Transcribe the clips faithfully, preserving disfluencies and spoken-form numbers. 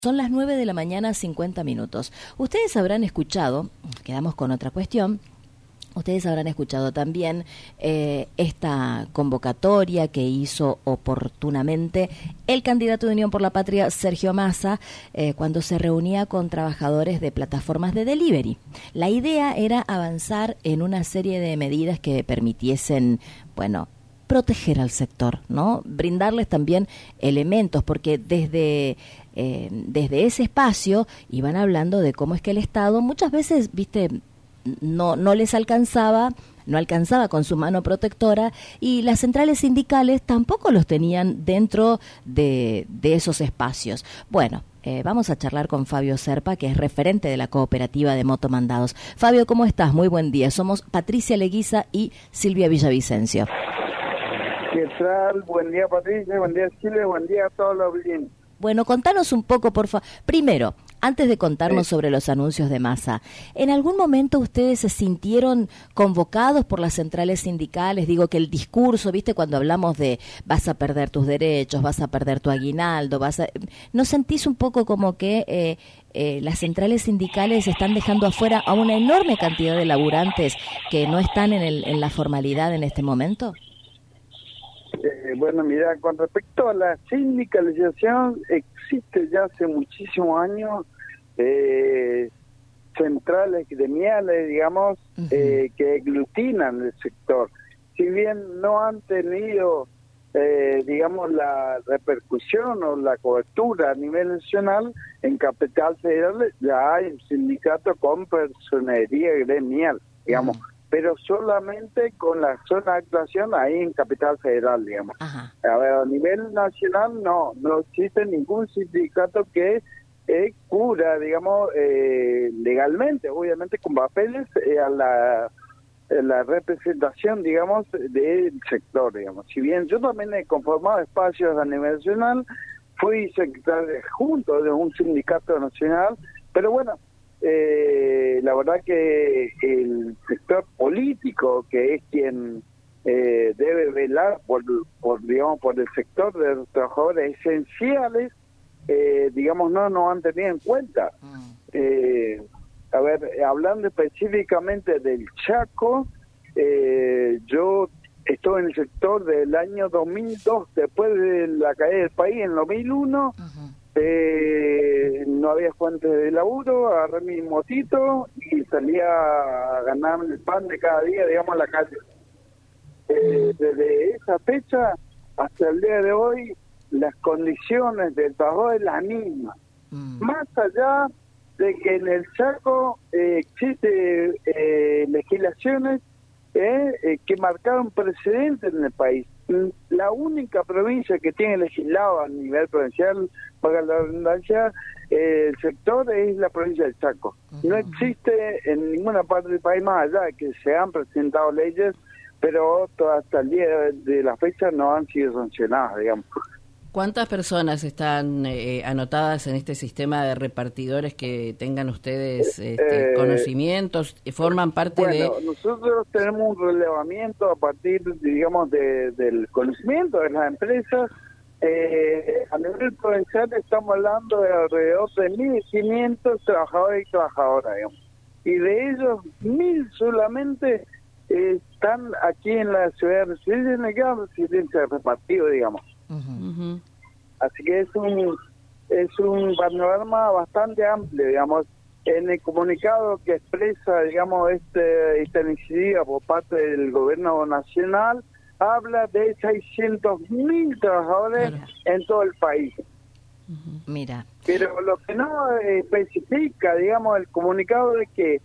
Son las nueve de la mañana, cincuenta minutos. Ustedes habrán escuchado, quedamos con otra cuestión, ustedes habrán escuchado también eh, esta convocatoria que hizo oportunamente el candidato de Unión por la Patria, Sergio Massa, eh, cuando se reunía con trabajadores de plataformas de delivery. La idea era avanzar en una serie de medidas que permitiesen, bueno, proteger al sector, ¿no? Brindarles también elementos, porque desde eh, desde ese espacio iban hablando de cómo es que el Estado muchas veces, viste, no no les alcanzaba, no alcanzaba con su mano protectora, y las centrales sindicales tampoco los tenían dentro de, de esos espacios. Bueno, eh, vamos a charlar con Fabio Serpa, que es referente de la cooperativa de motomandados. Fabio, ¿cómo estás? Muy buen día. Somos Patricia Leguiza y Silvia Villavicencio. ¿Qué tal? Buen día, Patricia, buen día, Chile, buen día a todos los oyentes. Bueno, contanos un poco, por favor. Primero, antes de contarnos sí. sobre los anuncios de Massa, ¿en algún momento ustedes se sintieron convocados por las centrales sindicales? Digo que el discurso, ¿viste? Cuando hablamos de vas a perder tus derechos, vas a perder tu aguinaldo, vas a... ¿no sentís un poco como que eh, eh, las centrales sindicales están dejando afuera a una enorme cantidad de laburantes que no están en, el, en la formalidad en este momento? Eh, bueno, mira, con respecto a la sindicalización, existe ya hace muchísimos años eh, centrales gremiales, digamos, uh-huh. eh, que aglutinan el sector. Si bien no han tenido, eh, digamos, la repercusión o la cobertura a nivel nacional, en Capital Federal ya hay un sindicato con personería gremial, digamos. Uh-huh. Pero solamente con la zona de actuación ahí en Capital Federal, digamos. Ajá. A ver, a nivel nacional no, no existe ningún sindicato que eh, cura, digamos, eh, legalmente, obviamente con papeles, eh, a la, a la representación, digamos, del sector, digamos. Si bien yo también he conformado espacios a nivel nacional, fui secretario adjunto de un sindicato nacional, pero bueno, Eh, la verdad que el sector político, que es quien eh, debe velar por, por digamos por el sector de los trabajadores esenciales, eh, digamos no nos han tenido en cuenta. Eh, a ver, hablando específicamente del Chaco, eh, yo estuve en el sector del año dos mil dos, después de la caída del país en dos mil uno. Uh-huh. Eh, no había fuentes de laburo, agarré mi motito y salía a ganar el pan de cada día, digamos, a la calle. Eh, desde esa fecha hasta el día de hoy, las condiciones del trabajo es la misma. Mm. Más allá de que en el Chaco eh, existe eh, legislaciones eh, eh, que marcaron precedentes en el país. La única provincia que tiene legislado a nivel provincial, para la redundancia, eh, el sector es la provincia del Chaco. Uh-huh. No existe en ninguna parte del país, más allá de que se han presentado leyes, pero hasta el día de la fecha no han sido sancionadas, digamos. ¿Cuántas personas están eh, anotadas en este sistema de repartidores que tengan ustedes este, eh, conocimientos? ¿Forman parte bueno, de...? Bueno, nosotros tenemos un relevamiento a partir, digamos, de, del conocimiento de las empresas. Eh, a nivel provincial estamos hablando de alrededor de mil quinientos trabajadores y trabajadoras, digamos. Y de ellos, mil solamente eh, están aquí en la ciudad de residencia, en el grado de residencia repartido, digamos. Uh-huh. Así que es un es un panorama bastante amplio, digamos. En el comunicado que expresa, digamos, este esta iniciativa por parte del gobierno nacional, habla de seiscientos mil trabajadores claro. en todo el país. Uh-huh. Mira. Pero lo que no especifica, digamos, el comunicado es que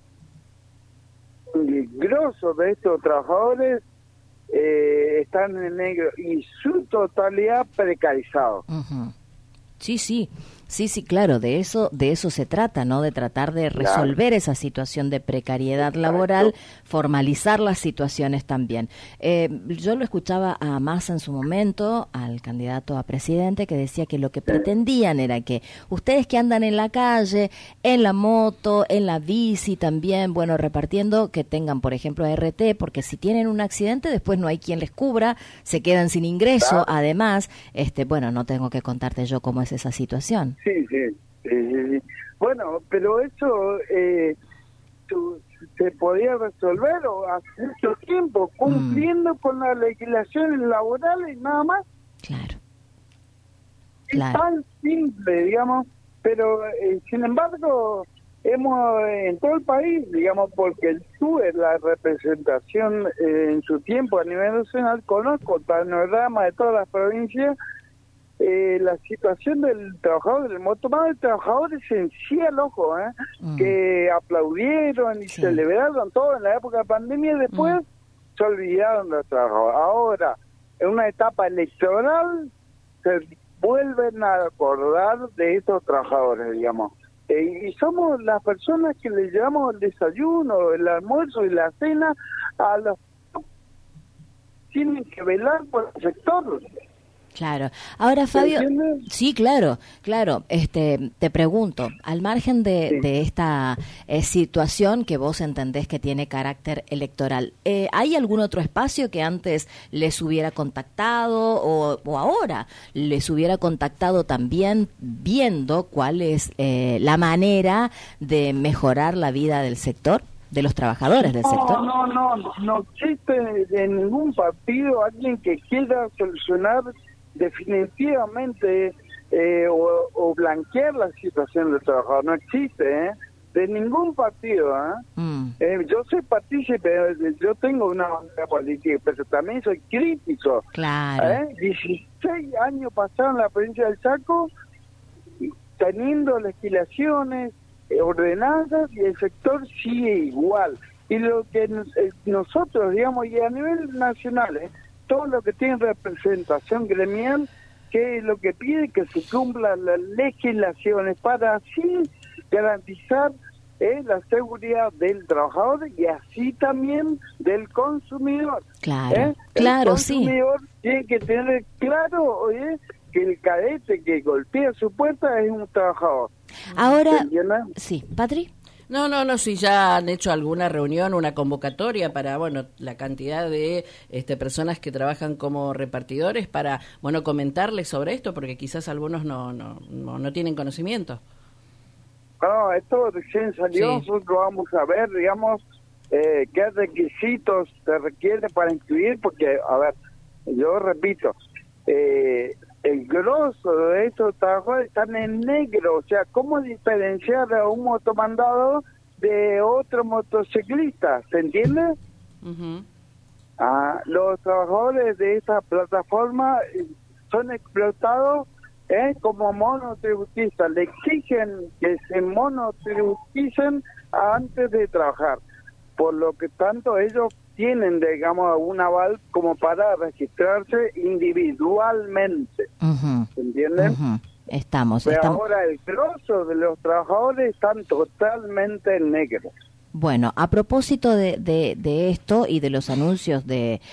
el grosso de estos trabajadores Eh, están en negro y su totalidad precarizado. Uh-huh. Sí, sí, sí, sí, claro, de eso, de eso se trata, ¿no? De tratar de resolver claro. esa situación de precariedad Exacto. laboral, formalizar las situaciones también. Eh, yo lo escuchaba a Massa en su momento, al candidato a presidente, que decía que lo que pretendían era que ustedes que andan en la calle, en la moto, en la bici también, bueno, repartiendo, que tengan, por ejemplo, R T, porque si tienen un accidente, después no hay quien les cubra, se quedan sin ingreso, claro. además, este, bueno, no tengo que contarte yo cómo es esa situación. sí, sí, sí, sí, sí. Bueno, pero eso eh, tu, se podía resolver o hace mucho tiempo, cumpliendo mm. con las legislaciones laborales y nada más. Claro. Es claro. tan simple, digamos, pero eh, sin embargo, hemos en todo el país, digamos, porque tuve la representación eh, en su tiempo a nivel nacional, conozco el panorama de todas las provincias. Eh, la situación del trabajador, del motomado, el trabajador esencial, ojo, ¿eh? Mm. que aplaudieron y sí. celebraron todo en la época de pandemia y después mm. se olvidaron de los trabajadores. Ahora, en una etapa electoral, se vuelven a acordar de estos trabajadores, digamos. Eh, y somos las personas que le llevamos el desayuno, el almuerzo y la cena a los tienen que velar por el sector. Claro. Ahora, Fabio, sí, claro, claro. Este, te pregunto, al margen de, sí. de esta eh, situación que vos entendés que tiene carácter electoral, eh, ¿hay algún otro espacio que antes les hubiera contactado o, o ahora les hubiera contactado también viendo cuál es eh, la manera de mejorar la vida del sector? De los trabajadores del no, sector. No, no, no, no existe en ningún partido alguien que quiera solucionar definitivamente eh, o, o blanquear la situación del trabajador. No existe, ¿eh? De ningún partido, ¿eh? Mm. Eh, yo soy partícipe, yo tengo una bandera política, pero también soy crítico. Claro. ¿eh? dieciséis años pasaron en la provincia del Chaco teniendo legislaciones, ordenanzas, y el sector sigue igual. Y lo que eh, nosotros, digamos, y a nivel nacional, ¿eh? todo lo que tiene representación gremial, que es lo que pide que se cumplan las legislaciones para así garantizar eh, la seguridad del trabajador y así también del consumidor. Claro, ¿eh? claro, el consumidor sí. tiene que tener claro oye, que el cadete que golpea su puerta es un trabajador. Ahora, sí, Patri. No, no, no, si ya han hecho alguna reunión, una convocatoria para, bueno, la cantidad de este, personas que trabajan como repartidores para, bueno, comentarles sobre esto, porque quizás algunos no no, no, no tienen conocimiento. No, esto recién salió, sí. nosotros vamos a ver, digamos, eh, qué requisitos se requiere para inscribir, porque, a ver, yo repito, eh, el grosso de estos trabajadores están en negro, o sea, ¿cómo diferenciar a un motomandado de otro motociclista? ¿Se entiende? Uh-huh. Ah, los trabajadores de esta plataforma son explotados eh, como monotributistas, le exigen que se monotributicen antes de trabajar, por lo que tanto ellos tienen, digamos, un aval como para registrarse individualmente. Uh-huh. ¿Entienden? Uh-huh. Estamos, Pero estamos. ahora el grosso de los trabajadores están totalmente negros. Bueno, a propósito de, de, de esto y de los anuncios de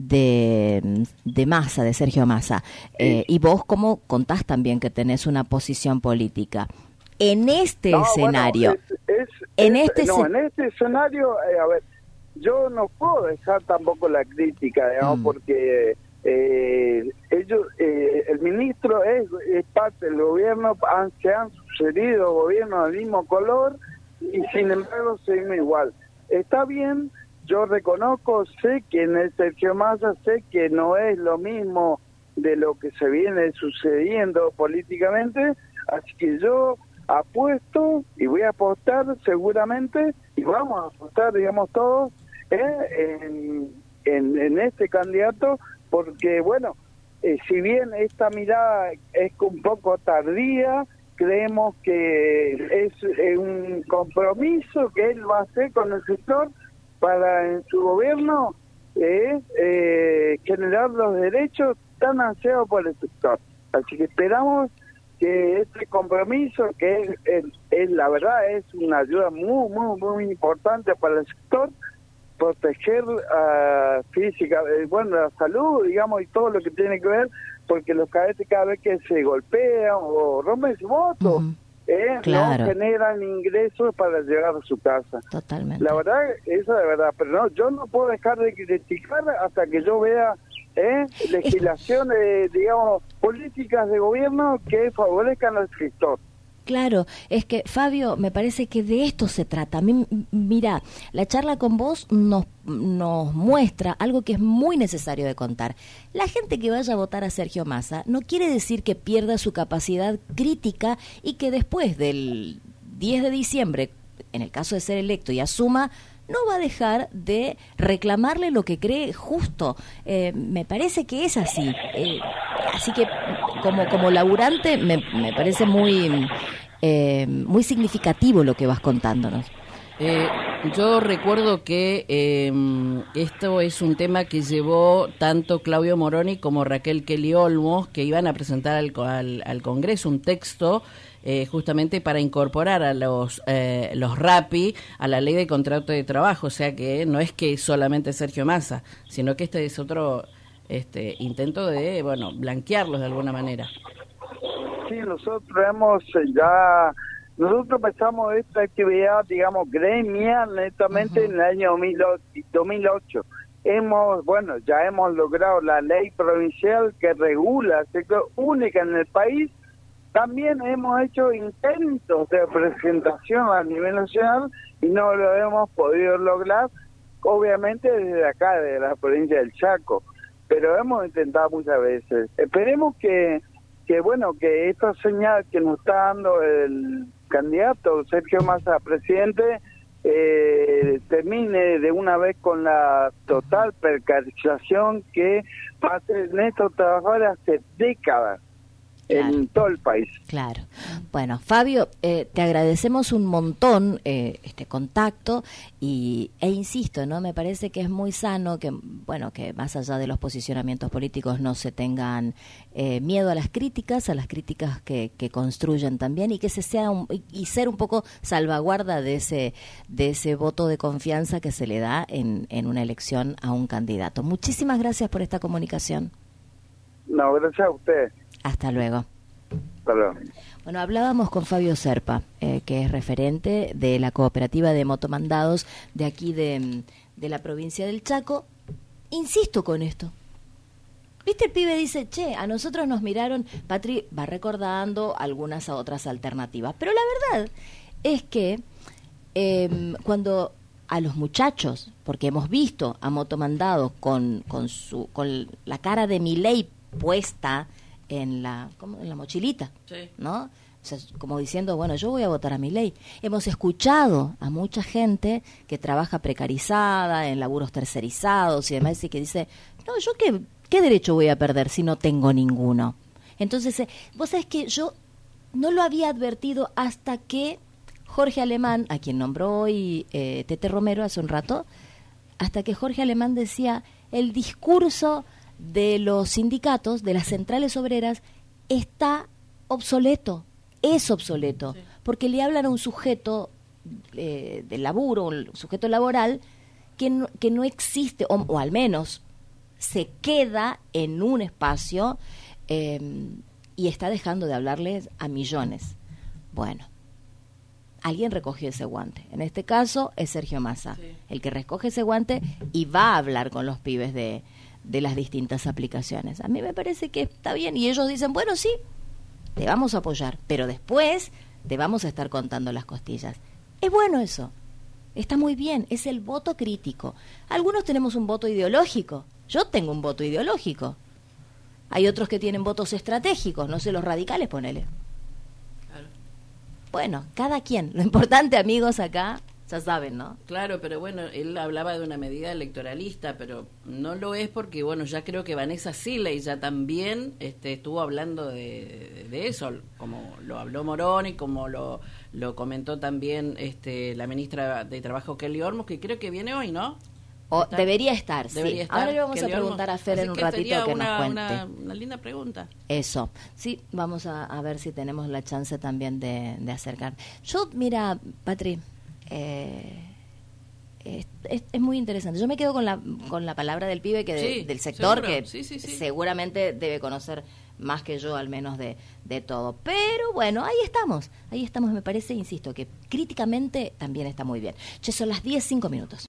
de, de Massa, de Sergio Massa, sí. eh, y vos como contás también que tenés una posición política, en este no, escenario, bueno, es, es, en, es, este no, en este escenario, eh, a ver, yo no puedo dejar tampoco la crítica, digamos, mm. porque eh, ellos, eh, el ministro es, es parte del gobierno, han, se han sucedido gobiernos del mismo color y sin embargo seguimos igual. Está bien, yo reconozco, sé que en el Sergio Massa, sé que no es lo mismo de lo que se viene sucediendo políticamente, así que yo apuesto y voy a apostar seguramente, y vamos a apostar, digamos, todos, Eh, en, en, en este candidato, porque bueno, eh, si bien esta mirada es un poco tardía, creemos que es eh, un compromiso que él va a hacer con el sector para en su gobierno eh, eh, generar los derechos tan ansiados por el sector. Así que esperamos que este compromiso, que es, es, es la verdad es una ayuda muy, muy, muy importante para el sector, proteger uh, física, eh, bueno, la salud, digamos, y todo lo que tiene que ver, porque los cadetes cada vez que se golpean o rompen su voto, uh-huh. eh, claro. no generan ingresos para llegar a su casa. Totalmente. La verdad, eso de verdad, pero no, yo no puedo dejar de criticar hasta que yo vea ¿eh? Legislaciones, digamos, políticas de gobierno que favorezcan al escritor. Claro, es que Fabio, me parece que de esto se trata. A mí, mira, la charla con vos nos, nos muestra algo que es muy necesario de contar. La gente que vaya a votar a Sergio Massa no quiere decir que pierda su capacidad crítica y que después del diez de diciembre, en el caso de ser electo y asuma, no va a dejar de reclamarle lo que cree justo. Eh, me parece que es así. Eh, así que como, como laburante me, me parece muy, eh, muy significativo lo que vas contándonos. Eh, yo recuerdo que eh, esto es un tema que llevó tanto Claudio Moroni como Raquel Kelly Olmos, que iban a presentar al, al, al Congreso un texto eh, justamente para incorporar a los eh, los RAPI a la ley de contrato de trabajo. O sea que no es que solamente Sergio Massa, sino que este es otro este intento de, bueno, blanquearlos de alguna manera. Sí, nosotros hemos ya... Nosotros empezamos esta actividad, digamos, gremial, netamente, uh-huh, en el año dos mil ocho. Hemos, bueno, ya hemos logrado la ley provincial que regula el sector, única en el país. También hemos hecho intentos de presentación a nivel nacional y no lo hemos podido lograr, obviamente desde acá, desde la provincia del Chaco. Pero hemos intentado muchas veces. Esperemos que, que bueno, que esta señal que nos está dando el candidato Sergio Massa a presidente eh, termine de una vez con la total precarización que hacen estos trabajadores hace décadas. Claro. En todo el país. Claro. Bueno, Fabio, eh, te agradecemos un montón eh, este contacto y e insisto, ¿no? Me parece que es muy sano que, bueno, que más allá de los posicionamientos políticos no se tengan eh, miedo a las críticas, a las críticas que, que construyen también y que se sea un, y, y ser un poco salvaguarda de ese de ese voto de confianza que se le da en, en una elección a un candidato. Muchísimas gracias por esta comunicación. No, gracias a usted. Hasta luego. Hasta luego. Bueno, hablábamos con Fabio Serpa, eh, que es referente de la cooperativa de motomandados de aquí de, de la provincia del Chaco. Insisto con esto. ¿Viste? El pibe dice, che, a nosotros nos miraron, Patri va recordando algunas otras alternativas, pero la verdad es que eh, cuando a los muchachos, porque hemos visto a motomandados con, con, su, con la cara de Milei puesta en la ¿cómo? En la mochilita, sí, ¿no? O sea, como diciendo, bueno, yo voy a votar a Milei. Hemos escuchado a mucha gente que trabaja precarizada, en laburos tercerizados y demás, y que dice, no, yo qué, qué derecho voy a perder si no tengo ninguno. Entonces, eh, vos sabés que yo no lo había advertido hasta que Jorge Alemán, a quien nombró hoy eh, Tete Romero hace un rato, hasta que Jorge Alemán decía, el discurso de los sindicatos, de las centrales obreras, está obsoleto, es obsoleto, sí, porque le hablan a un sujeto eh, de laburo, un sujeto laboral, que no, que no existe, o, o al menos se queda en un espacio eh, y está dejando de hablarles a millones. Bueno, alguien recogió ese guante. En este caso es Sergio Massa, sí, el que recoge ese guante y va a hablar con los pibes de de las distintas aplicaciones. A mí me parece que está bien y ellos dicen, bueno, sí, te vamos a apoyar, pero después te vamos a estar contando las costillas. Es bueno eso, está muy bien, es el voto crítico. Algunos tenemos un voto ideológico, yo tengo un voto ideológico. Hay otros que tienen votos estratégicos, no sé, los radicales, ponele. Claro. Bueno, cada quien. Lo importante, amigos, acá, ya saben, ¿no? Claro, pero bueno, él hablaba de una medida electoralista, pero no lo es porque, bueno, ya creo que Vanessa Siley ya también este, estuvo hablando de, de eso, como lo habló Moroni, como lo, lo comentó también este, la ministra de Trabajo, Kelly Olmos, que creo que viene hoy, ¿no? O debería estar, debería sí. estar. Ahora le vamos Kelly a preguntar Olmos. a Fer en un que ratito que una, nos cuente. Una, una linda pregunta. Eso, sí, vamos a, a ver si tenemos la chance también de, de acercar. Yo, mira, Patri, Eh, es, es, es muy interesante. Yo me quedo con la con la palabra del pibe que de, sí, del sector seguro. que sí, sí, sí. seguramente debe conocer más que yo, al menos de, de todo. Pero bueno, ahí estamos, ahí estamos. Me parece, insisto, que críticamente también está muy bien. Che, son las diez, cinco minutos.